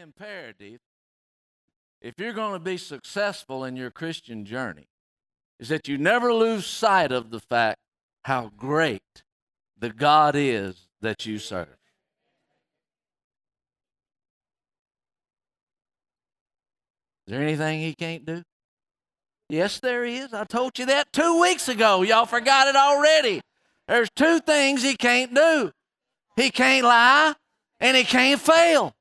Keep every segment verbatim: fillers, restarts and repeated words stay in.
imperative, if you're going to be successful in your Christian journey, is that you never lose sight of the fact how great the God is that you serve. Is there anything He can't do? Yes, there is. I told you that two weeks ago. Y'all forgot it already. There's two things He can't do. He can't lie, and He can't fail.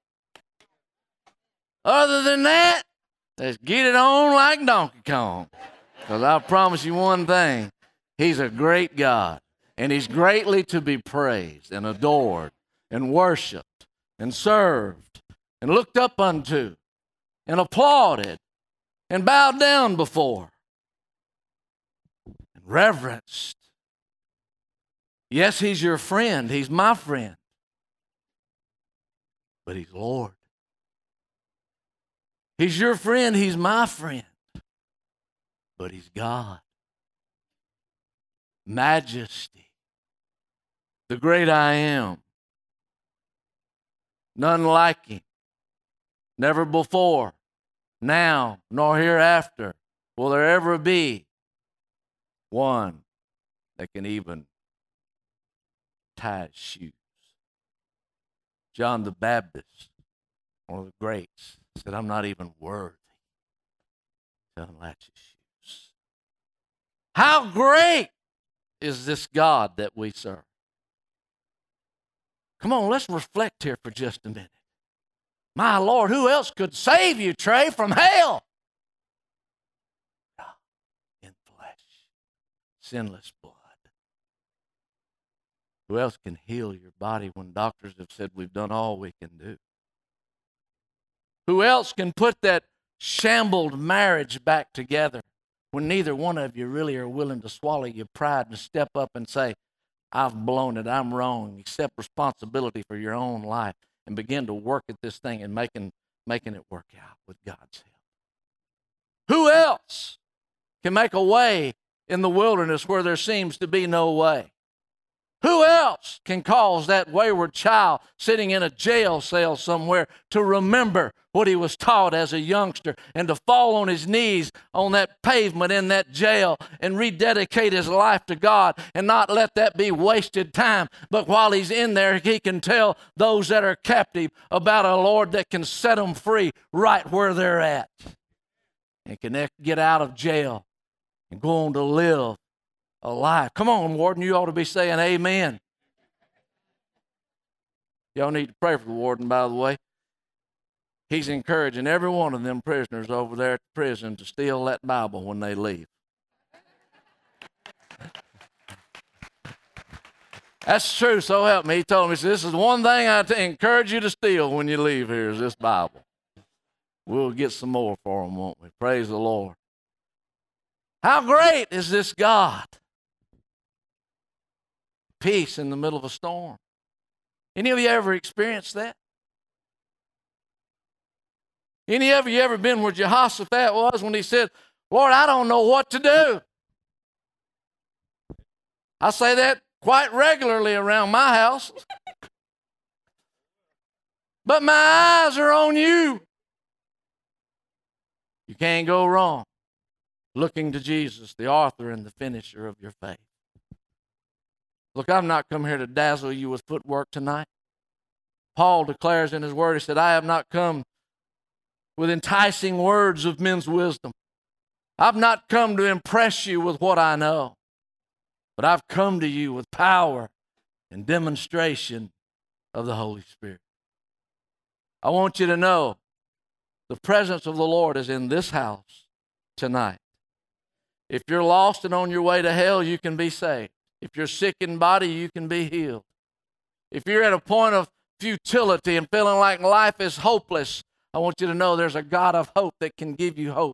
Other than that, let's get it on like Donkey Kong. Because I promise you one thing, He's a great God, and He's greatly to be praised and adored and worshiped and served and looked up unto and applauded and bowed down before and reverenced. Yes, He's your friend. He's my friend. But He's Lord. He's your friend. He's my friend. But He's God. Majesty. The great I am. None like Him. Never before, now, nor hereafter will there ever be one that can even tie his shoes. John the Baptist, one of the greats, said, I'm not even worthy to unlatch his shoes. How great is this God that we serve? Come on, let's reflect here for just a minute. My Lord, who else could save you, Trey, from hell? God in flesh, sinless blood. Who else can heal your body when doctors have said we've done all we can do? Who else can put that shambled marriage back together when neither one of you really are willing to swallow your pride and step up and say, I've blown it, I'm wrong, accept responsibility for your own life and begin to work at this thing and making, making it work out with God's help? Who else can make a way in the wilderness where there seems to be no way? Who else can cause that wayward child sitting in a jail cell somewhere to remember what he was taught as a youngster and to fall on his knees on that pavement in that jail and rededicate his life to God and not let that be wasted time? But while he's in there, he can tell those that are captive about a Lord that can set them free right where they're at and can get out of jail and go on to live a life. Come on, warden, you ought to be saying amen. Y'all need to pray for the warden, by the way. He's encouraging every one of them prisoners over there at the prison to steal that Bible when they leave. That's true, so help me. He told me, he said, this is one thing I t- encourage you to steal when you leave here is this Bible. We'll get some more for them, won't we? Praise the Lord. How great is this God? Peace in the middle of a storm. Any of you ever experienced that? Any of you ever been where Jehoshaphat was when he said, Lord, I don't know what to do? I say that quite regularly around my house. But my eyes are on you. You can't go wrong looking to Jesus, the author and the finisher of your faith. Look, I've not come here to dazzle you with footwork tonight. Paul declares in his word, he said, I have not come with enticing words of men's wisdom. I've not come to impress you with what I know, but I've come to you with power and demonstration of the Holy Spirit. I want you to know the presence of the Lord is in this house tonight. If you're lost and on your way to hell, you can be saved. If you're sick in body, you can be healed. If you're at a point of futility and feeling like life is hopeless, I want you to know there's a God of hope that can give you hope.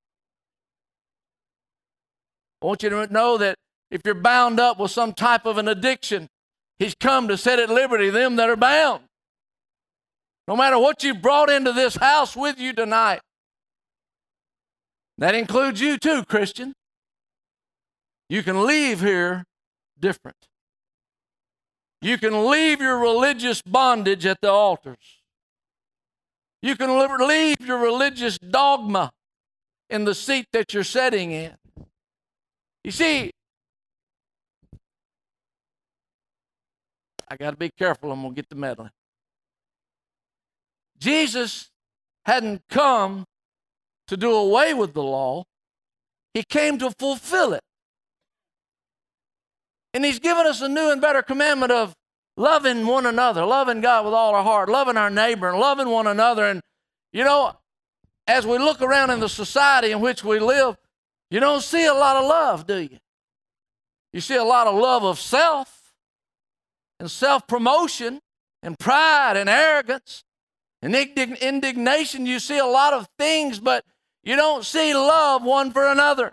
I want you to know that if you're bound up with some type of an addiction, He's come to set at liberty them that are bound. No matter what you've brought into this house with you tonight, that includes you too, Christian. You can leave here different. You can leave your religious bondage at the altars. You can leave your religious dogma in the seat that you're sitting in. You see, I got to be careful. I'm going to get the meddling. Jesus hadn't come to do away with the law. He came to fulfill it. And he's given us a new and better commandment of loving one another, loving God with all our heart, loving our neighbor, and loving one another. And, you know, as we look around in the society in which we live, you don't see a lot of love, do you? You see a lot of love of self and self-promotion and pride and arrogance and indignation. You see a lot of things, but you don't see love one for another.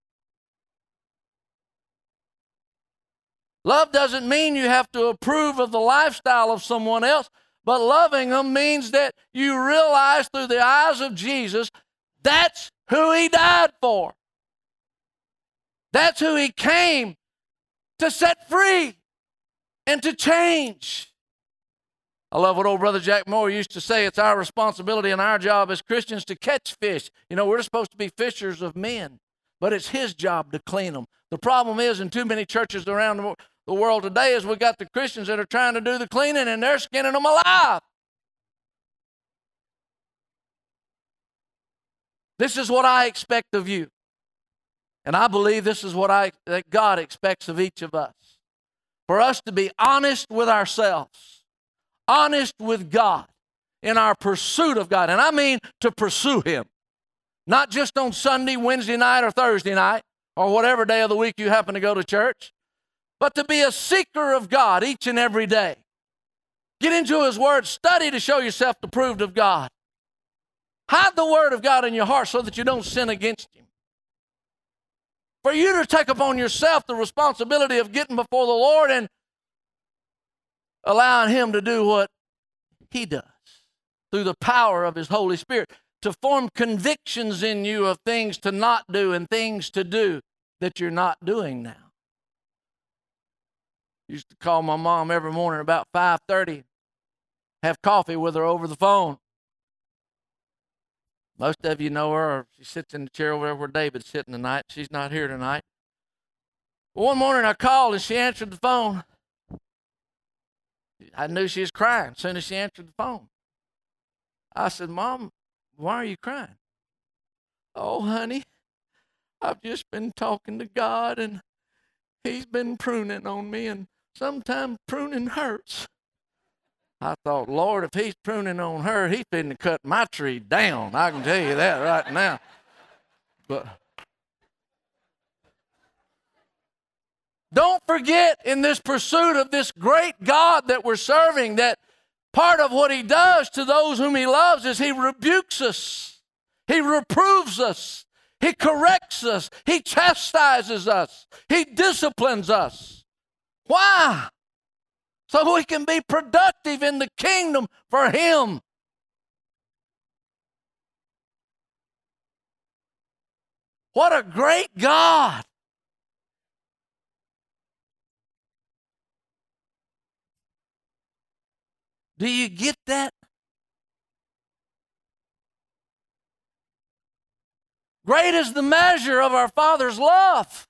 Love doesn't mean you have to approve of the lifestyle of someone else, but loving them means that you realize through the eyes of Jesus that's who he died for. That's who he came to set free and to change. I love what old Brother Jack Moore used to say. It's our responsibility and our job as Christians to catch fish. You know, we're supposed to be fishers of men, but it's his job to clean them. The problem is in too many churches around the world today is we got the Christians that are trying to do the cleaning and they're skinning them alive. This is what I expect of you. And I believe this is what I that God expects of each of us. For us to be honest with ourselves, honest with God in our pursuit of God. And I mean to pursue him. Not just on Sunday, Wednesday night, or Thursday night, or whatever day of the week you happen to go to church, but to be a seeker of God each and every day. Get into his word, study to show yourself approved of God. Hide the word of God in your heart so that you don't sin against him. For you to take upon yourself the responsibility of getting before the Lord and allowing him to do what he does through the power of his Holy Spirit, to form convictions in you of things to not do and things to do that you're not doing now. I used to call my mom every morning about five thirty, have coffee with her over the phone. Most of you know her, or she sits in the chair over there where David's sitting tonight. She's not here tonight. Well, one morning I called and she answered the phone. I knew she was crying as soon as she answered the phone. I said, Mom, why are you crying? Oh, honey, I've just been talking to God and he's been pruning on me, and sometimes pruning hurts. I thought, Lord, if he's pruning on her, he's finna cut my tree down. I can tell you that right now. But don't forget, in this pursuit of this great God that we're serving, that part of what he does to those whom he loves is he rebukes us. He reproves us. He corrects us. He chastises us. He disciplines us. Why? So we can be productive in the kingdom for him. What a great God. Do you get that? Great is the measure of our Father's love.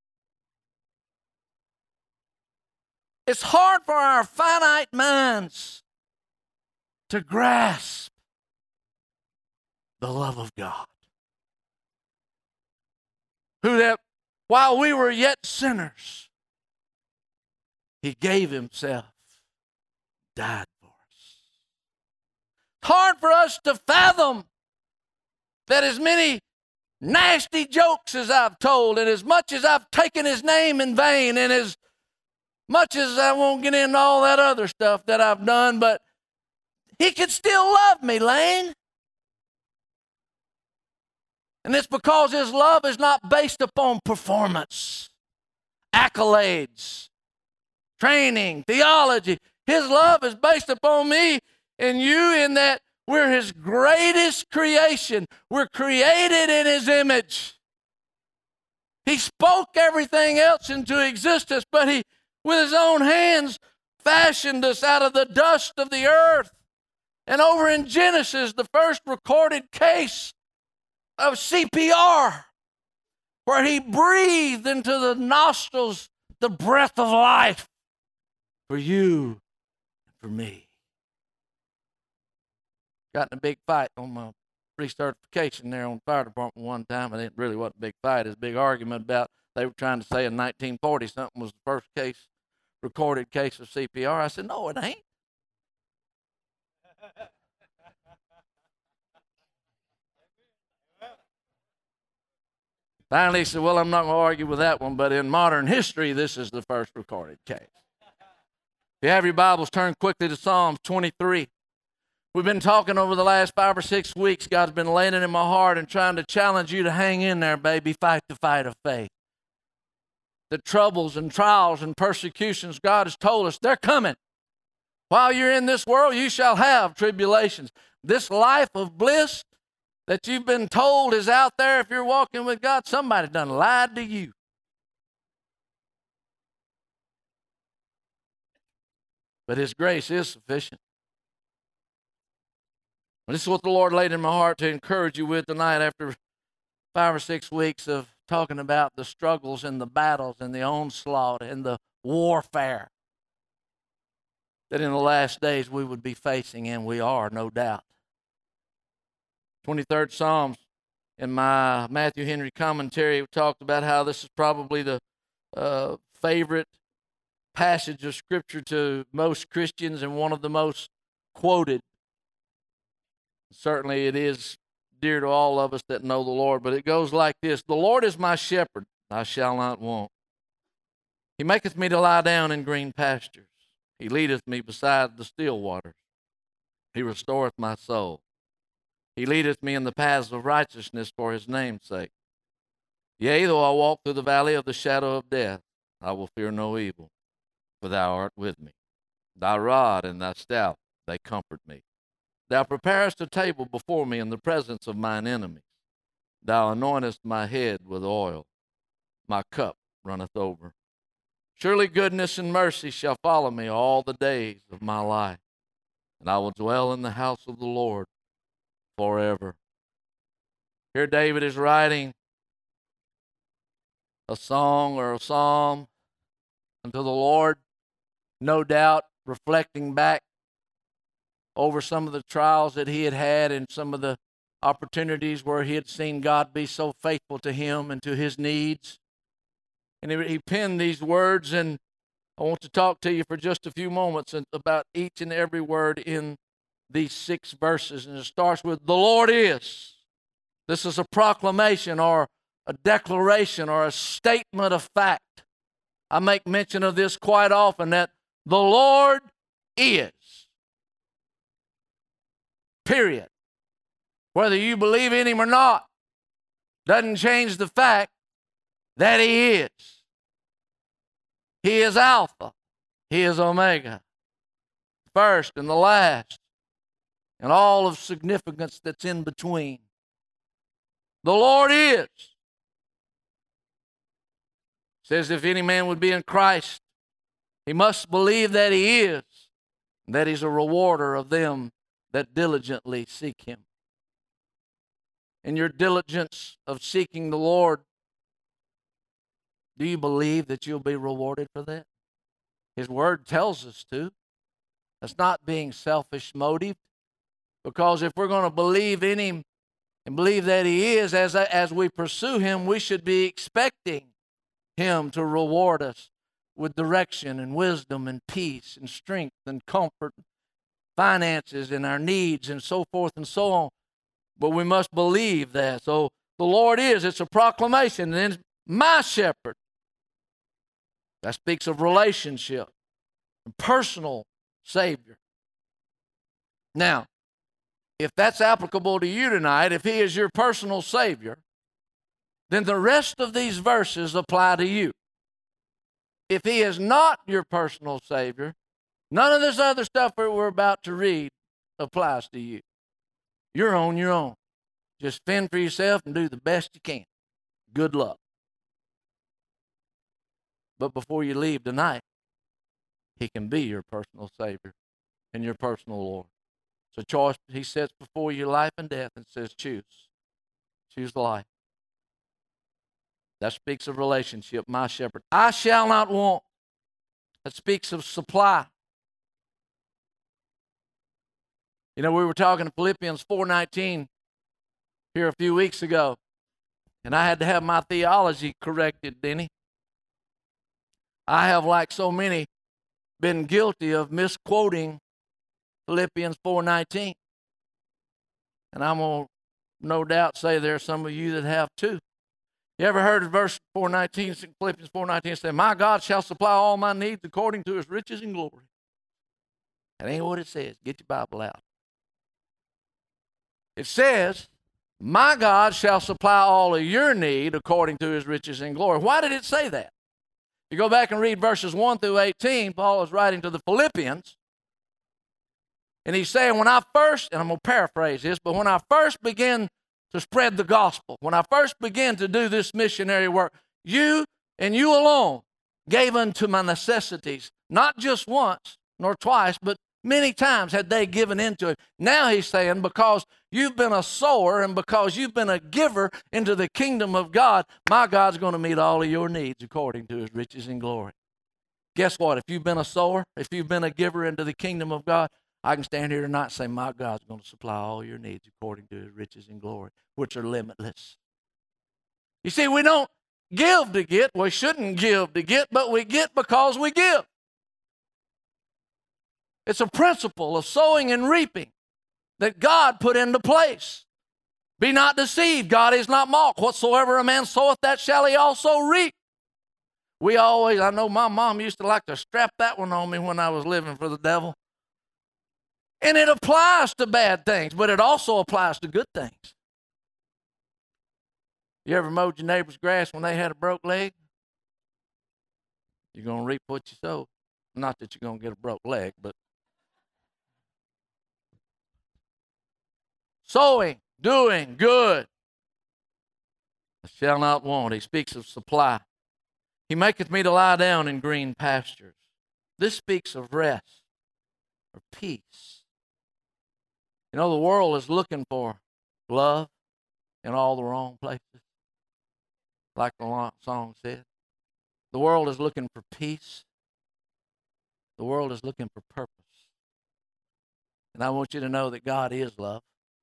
It's hard for our finite minds to grasp the love of God, who that while we were yet sinners, he gave himself, died for us. It's hard for us to fathom that as many nasty jokes as I've told, and as much as I've taken his name in vain, and as much as I won't get into all that other stuff that I've done, but he could still love me, Lane. And it's because his love is not based upon performance, accolades, training, theology. His love is based upon me and you, in that we're his greatest creation. We're created in his image. He spoke everything else into existence, but he, with his own hands, fashioned us out of the dust of the earth And over in Genesis, the first recorded case of C P R, where he breathed into the nostrils the breath of life for you and for me. Got in a big fight on my recertification there on the fire department one time. It really wasn't a big fight. It was a big argument about, they were trying to say in nineteen forty something was the first case, recorded case of C P R. I said, no, it ain't. Finally, he said, well, I'm not going to argue with that one, but in modern history, this is the first recorded case. If you have your Bibles, turn quickly to Psalms twenty-three. We've been talking over the last five or six weeks. God's been laying it in my heart and trying to challenge you to hang in there, baby. Fight the fight of faith. The troubles and trials and persecutions, God has told us, they're coming. While you're in this world, you shall have tribulations. This life of bliss that you've been told is out there, if you're walking with God, somebody done lied to you. But His grace is sufficient. This is what the Lord laid in my heart to encourage you with tonight after five or six weeks of talking about the struggles and the battles and the onslaught and the warfare that in the last days we would be facing, and we are, no doubt. twenty-third Psalms, in my Matthew Henry commentary, we talked about how this is probably the uh, favorite passage of Scripture to most Christians and one of the most quoted. Certainly it is dear to all of us that know the Lord, but it goes like this: the Lord is my shepherd, I shall not want. He maketh me to lie down in green pastures. He leadeth me beside the still waters. He restoreth my soul. He leadeth me in the paths of righteousness for His name's sake. Yea, though I walk through the valley of the shadow of death, I will fear no evil, for Thou art with me. Thy rod and Thy staff, they comfort me. Thou preparest a table before me in the presence of mine enemies. Thou anointest my head with oil. My cup runneth over. Surely goodness and mercy shall follow me all the days of my life, and I will dwell in the house of the Lord forever. Here David is writing a song or a psalm unto the Lord, no doubt reflecting back over some of the trials that he had had and some of the opportunities where he had seen God be so faithful to him and to his needs. And he, he penned these words, and I want to talk to you for just a few moments about each and every word in these six verses. And it starts with, the Lord is. This is a proclamation or a declaration or a statement of fact. I make mention of this quite often, that the Lord is. Period. Whether you believe in Him or not doesn't change the fact that He is. He is Alpha. He is Omega. First and the last, and all of significance that's in between. The Lord is. It says, if any man would be in Christ, he must believe that He is, and that He's a rewarder of them that diligently seek Him. In your diligence of seeking the Lord, do you believe that you'll be rewarded for that? His Word tells us to. That's not being selfish motive, because if we're going to believe in Him and believe that He is, as, as we pursue Him, we should be expecting Him to reward us with direction and wisdom and peace and strength and comfort, finances and our needs and so forth and so on. But we must believe that. So the Lord is, it's a proclamation. And then my shepherd. That speaks of relationship and personal Savior. Now, if that's applicable to you tonight, if He is your personal Savior, then the rest of these verses apply to you. If He is not your personal Savior, none of this other stuff that we're about to read applies to you. You're on your own. Just fend for yourself and do the best you can. Good luck. But before you leave tonight, He can be your personal Savior and your personal Lord. It's a choice. He sets before you life and death and says, choose. Choose life. That speaks of relationship, my shepherd. I shall not want. That speaks of supply. You know, we were talking to Philippians four nineteen here a few weeks ago, and I had to have my theology corrected, Denny. I have, like so many, been guilty of misquoting Philippians four nineteen. And I'm going to no doubt say there are some of you that have too. You ever heard of verse four nineteen, Philippians four nineteen, say, my God shall supply all my needs according to his riches and glory. That ain't what it says. Get your Bible out. It says, my God shall supply all of your need according to his riches and glory. Why did it say that? You go back and read verses one through eighteen, Paul is writing to the Philippians, and he's saying, when I first, and I'm going to paraphrase this, but when I first began to spread the gospel, when I first began to do this missionary work, you and you alone gave unto my necessities, not just once nor twice, but many times had they given into it. Now he's saying, because you've been a sower and because you've been a giver into the kingdom of God, my God's going to meet all of your needs according to his riches and glory. Guess what? If you've been a sower, if you've been a giver into the kingdom of God, I can stand here tonight and say, my God's going to supply all your needs according to his riches and glory, which are limitless. You see, we don't give to get. We shouldn't give to get, but we get because we give. It's a principle of sowing and reaping that God put into place. Be not deceived. God is not mocked. Whatsoever a man soweth, that shall he also reap. We always, I know my mom used to like to strap that one on me when I was living for the devil. And it applies to bad things, but it also applies to good things. You ever mowed your neighbor's grass when they had a broke leg? You're going to reap what you sow. Not that you're going to get a broke leg, but sowing, doing good. I shall not want. He speaks of supply. He maketh me to lie down in green pastures. This speaks of rest or peace. You know, the world is looking for love in all the wrong places, like the song said. The world is looking for peace. The world is looking for purpose. And I want you to know that God is love.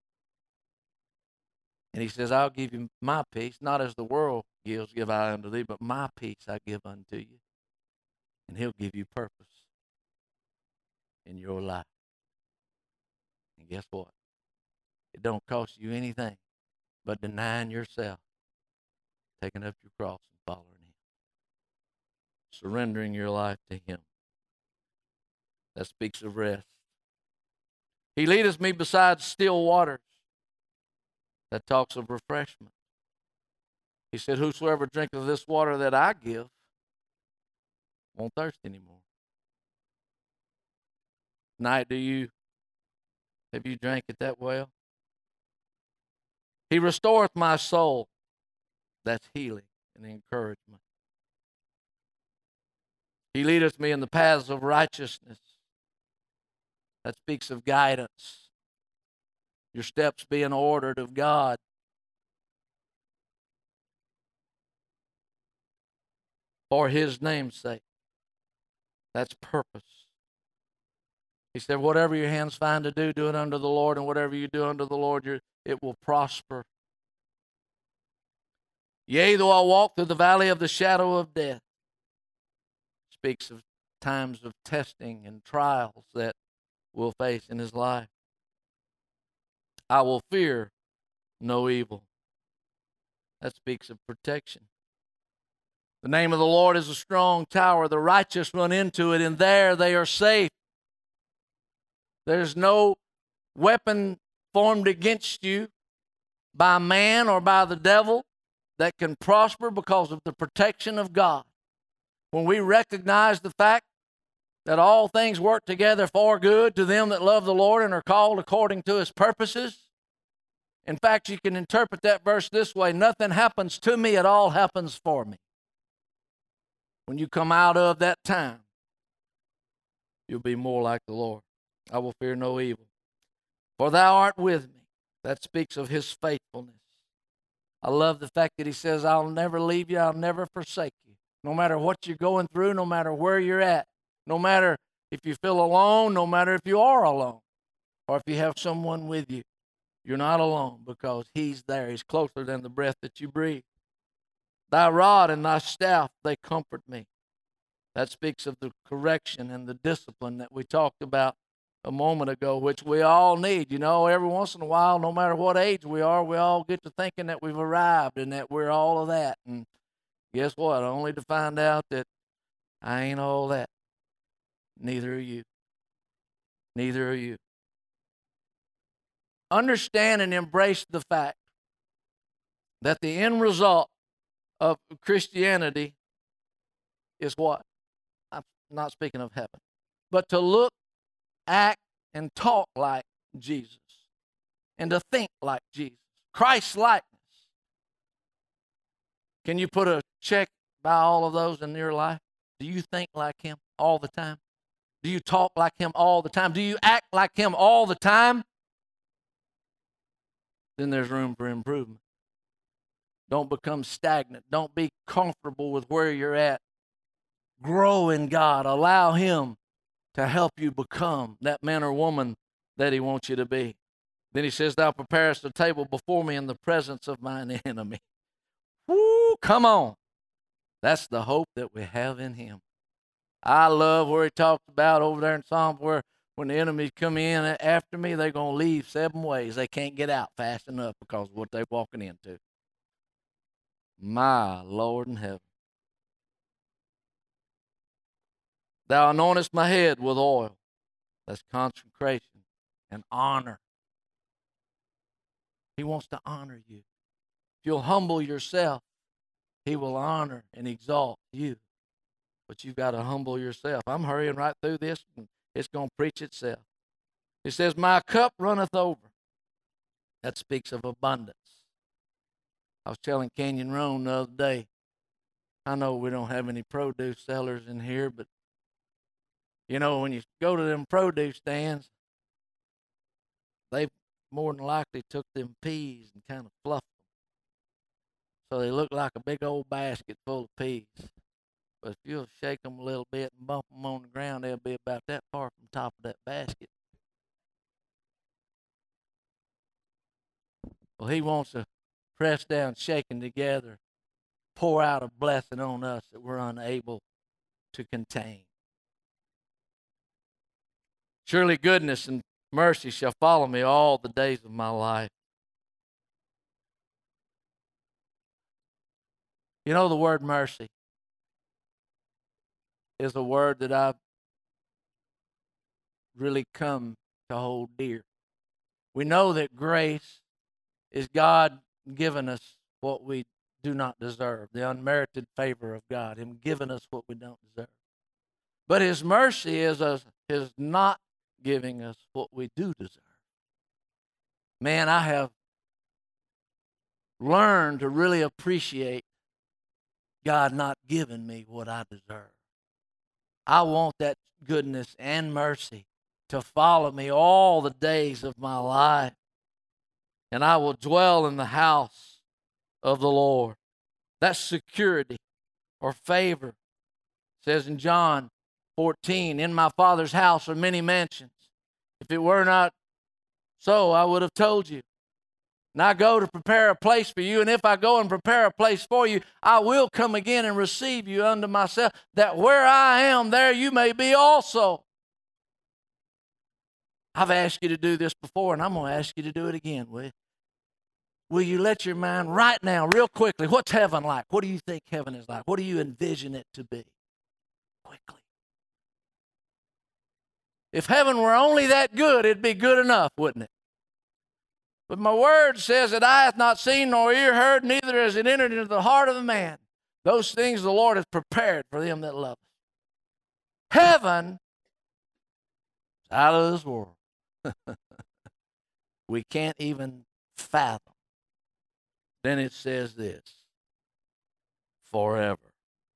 And he says, I'll give you my peace, not as the world gives, give I unto thee, but my peace I give unto you. And he'll give you purpose in your life. And guess what? It don't cost you anything but denying yourself, taking up your cross and following him. Surrendering your life to him. That speaks of rest. He leadeth me beside still waters. That talks of refreshment. He said, whosoever drinketh this water that I give won't thirst anymore. Tonight, do you, have you drank it that well? He restoreth my soul. That's healing and encouragement. He leadeth me in the paths of righteousness. That speaks of guidance. Your steps being ordered of God. For his name's sake. That's purpose. He said, whatever your hands find to do, do it unto the Lord, and whatever you do unto the Lord, it will prosper. Yea, though I walk through the valley of the shadow of death. Speaks of times of testing and trials that we'll face in his life. I will fear no evil. That speaks of protection. The name of the Lord is a strong tower. The righteous run into it, and there they are safe. There's no weapon formed against you by man or by the devil that can prosper because of the protection of God. When we recognize the fact that all things work together for good to them that love the Lord and are called according to his purposes. In fact, you can interpret that verse this way: nothing happens to me, it all happens for me. When you come out of that time, you'll be more like the Lord. I will fear no evil. For thou art with me. That speaks of his faithfulness. I love the fact that he says, I'll never leave you, I'll never forsake you. No matter what you're going through, no matter where you're at, no matter if you feel alone, no matter if you are alone, or if you have someone with you, you're not alone because he's there. He's closer than the breath that you breathe. Thy rod and thy staff, they comfort me. That speaks of the correction and the discipline that we talked about a moment ago, which we all need. You know, every once in a while, no matter what age we are, we all get to thinking that we've arrived and that we're all of that. And guess what? Only to find out that I ain't all that. Neither are you. Neither are you. Understand and embrace the fact that the end result of Christianity is what? I'm not speaking of heaven. But to look, act, and talk like Jesus. And to think like Jesus. Christ-likeness. Can you put a check by all of those in your life? Do you think like him all the time? Do you talk like him all the time? Do you act like him all the time? Then there's room for improvement. Don't become stagnant. Don't be comfortable with where you're at. Grow in God. Allow him to help you become that man or woman that he wants you to be. Then he says, thou preparest a table before me in the presence of mine enemy. Woo, come on. That's the hope that we have in him. I love where he talks about over there in Psalms where when the enemies come in after me, they're going to leave seven ways. They can't get out fast enough because of what they're walking into. My Lord in heaven. Thou anointest my head with oil. That's consecration and honor. He wants to honor you. If you'll humble yourself, he will honor and exalt you. But you've got to humble yourself. I'm hurrying right through this, and it's going to preach itself. He says, my cup runneth over. That speaks of abundance. I was telling Canyon Roan the other day, I know we don't have any produce sellers in here, but you know, when you go to them produce stands, they more than likely took them peas and kind of fluffed them. So they look like a big old basket full of peas. But if you'll shake them a little bit and bump them on the ground, they'll be about that far from the top of that basket. Well, he wants to press down, shaking together, pour out a blessing on us that we're unable to contain. Surely goodness and mercy shall follow me all the days of my life. You know, the word mercy is a word that I've really come to hold dear. We know that grace is God giving us what we do not deserve, the unmerited favor of God, him giving us what we don't deserve. But his mercy is us, his not giving us what we do deserve. Man, I have learned to really appreciate God not giving me what I deserve. I want that goodness and mercy to follow me all the days of my life. And I will dwell in the house of the Lord. That's security or favor. It says in John fourteen, in my Father's house are many mansions. If it were not so, I would have told you. And I go to prepare a place for you. And if I go and prepare a place for you, I will come again and receive you unto myself, that where I am, there you may be also. I've asked you to do this before, and I'm going to ask you to do it again, will you? Will you let your mind right now, real quickly, what's heaven like? What do you think heaven is like? What do you envision it to be? Quickly. If heaven were only that good, it'd be good enough, wouldn't it? But my word says that eye hath not seen nor ear heard, neither has it entered into the heart of the man. Those things the Lord has prepared for them that love us. Heaven is out of this world. We can't even fathom. Then it says this, forever.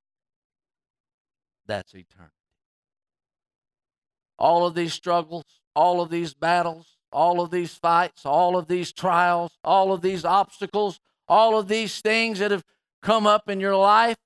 That's eternity. All of these struggles, all of these battles, all of these fights, all of these trials, all of these obstacles, all of these things that have come up in your life,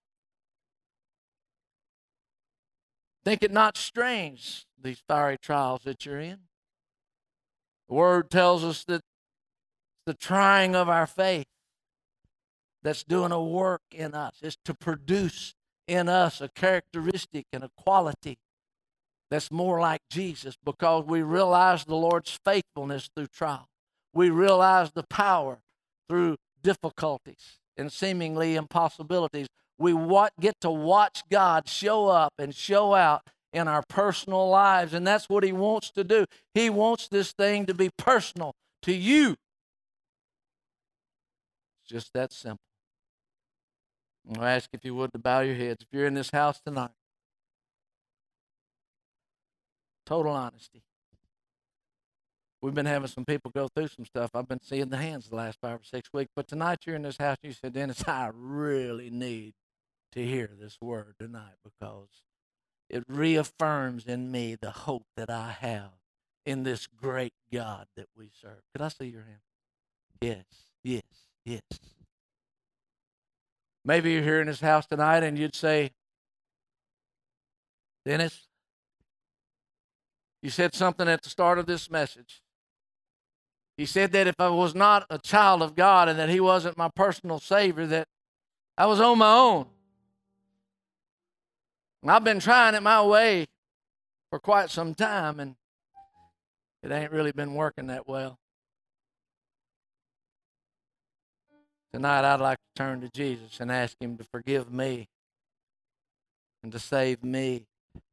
think it not strange, these fiery trials that you're in. The Word tells us that the trying of our faith that's doing a work in us. It's to produce in us a characteristic and a quality that's more like Jesus, because we realize the Lord's faithfulness through trial. We realize the power through difficulties and seemingly impossibilities. We what, get to watch God show up and show out in our personal lives, and that's what He wants to do. He wants this thing to be personal to you. It's just that simple. I'll ask if you would to bow your heads. If you're in this house tonight, total honesty. We've been having some people go through some stuff. I've been seeing the hands the last five or six weeks. But tonight you're in this house and you said, Dennis, I really need to hear this word tonight, because it reaffirms in me the hope that I have in this great God that we serve. Could I see your hand? Yes, yes, yes. Maybe you're here in this house tonight and you'd say, Dennis, you said something at the start of this message. You said that if I was not a child of God and that He wasn't my personal Savior, that I was on my own. And I've been trying it my way for quite some time, and it ain't really been working that well. Tonight I'd like to turn to Jesus and ask Him to forgive me and to save me,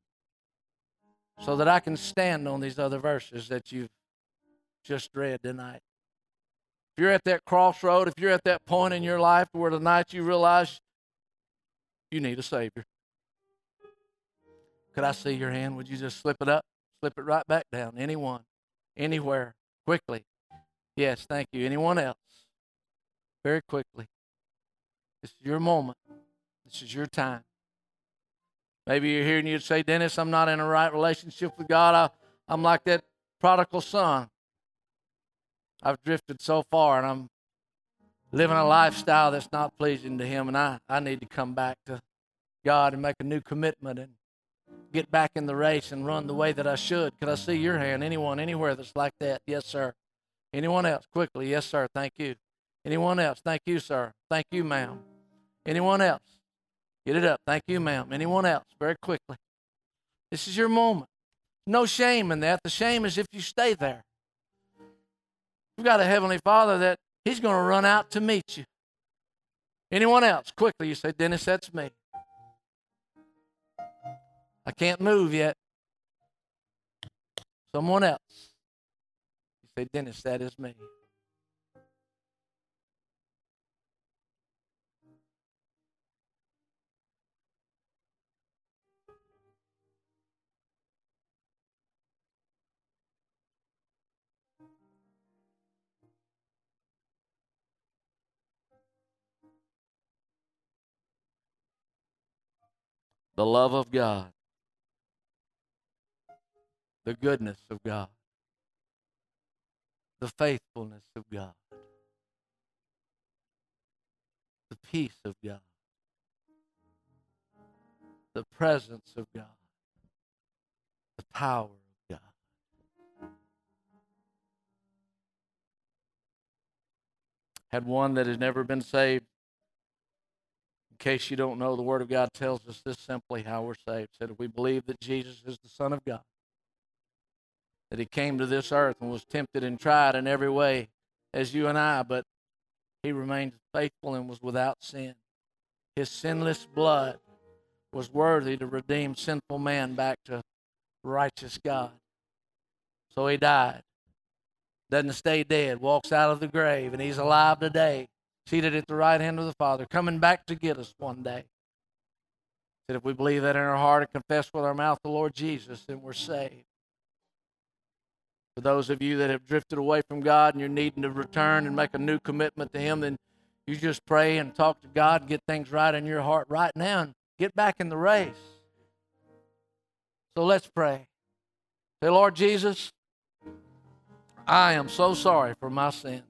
so that I can stand on these other verses that you've just read tonight. If you're at that crossroad, if you're at that point in your life where tonight you realize you need a Savior, could I see your hand? Would you just slip it up? Slip it right back down. Anyone, anywhere, quickly. Yes, thank you. Anyone else? Very quickly. This is your moment. This is your time. Maybe you're here and you'd say, Dennis, I'm not in a right relationship with God. I, I'm like that prodigal son. I've drifted so far and I'm living a lifestyle that's not pleasing to Him, and I, I need to come back to God and make a new commitment and get back in the race and run the way that I should. Could I see your hand? Anyone, anywhere that's like that? Yes, sir. Anyone else? Quickly. Yes, sir. Thank you. Anyone else? Thank you, sir. Thank you, ma'am. Anyone else? Get it up. Thank you, ma'am. Anyone else? Very quickly. This is your moment. No shame in that. The shame is if you stay there. You've got a Heavenly Father that He's going to run out to meet you. Anyone else? Quickly. You say, Dennis, that's me. I can't move yet. Someone else. You say, Dennis, that is me. The love of God, the goodness of God, the faithfulness of God, the peace of God, the presence of God, the power of God. Had one that has never been saved. In case you don't know, the Word of God tells us this simply how we're saved. It said, if we believe that Jesus is the Son of God, that He came to this earth and was tempted and tried in every way as you and I, but He remained faithful and was without sin. His sinless blood was worthy to redeem sinful man back to righteous God. So He died. Doesn't stay dead, walks out of the grave, and He's alive today, seated at the right hand of the Father, coming back to get us one day. That if we believe that in our heart and confess with our mouth the Lord Jesus, then we're saved. For those of you that have drifted away from God and you're needing to return and make a new commitment to Him, then you just pray and talk to God and get things right in your heart right now and get back in the race. So let's pray. Say, Lord Jesus, I am so sorry for my sins.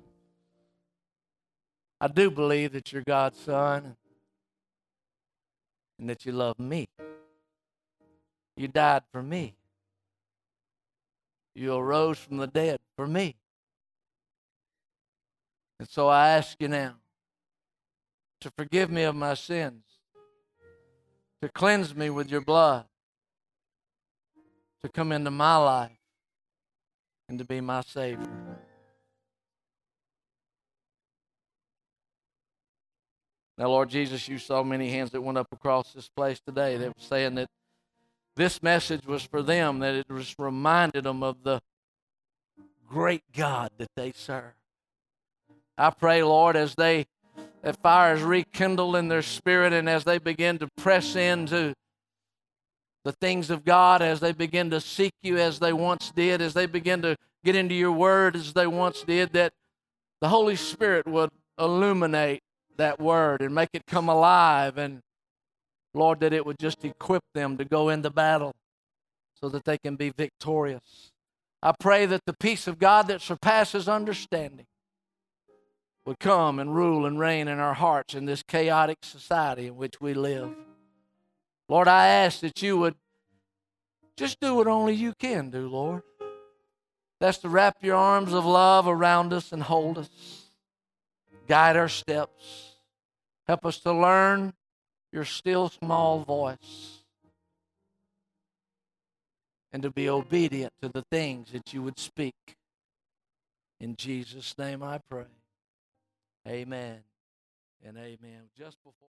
I do believe that you're God's son and that you love me. You died for me. You arose from the dead for me. And so I ask you now to forgive me of my sins, to cleanse me with your blood, to come into my life and to be my Savior. Now, Lord Jesus, you saw many hands that went up across this place today that were saying that this message was for them, that it was reminded them of the great God that they serve. I pray, Lord, as they that fire is rekindled in their spirit and as they begin to press into the things of God, as they begin to seek you as they once did, as they begin to get into your word as they once did, that the Holy Spirit would illuminate that word and make it come alive, and Lord, that it would just equip them to go into battle so that they can be victorious. I pray that the peace of God that surpasses understanding would come and rule and reign in our hearts in this chaotic society in which we live. Lord, I ask that you would just do what only you can do, Lord. That's to wrap your arms of love around us and hold us. Guide our steps. Help us to learn your still small voice and to be obedient to the things that you would speak. In Jesus' name I pray. Amen and amen. Just before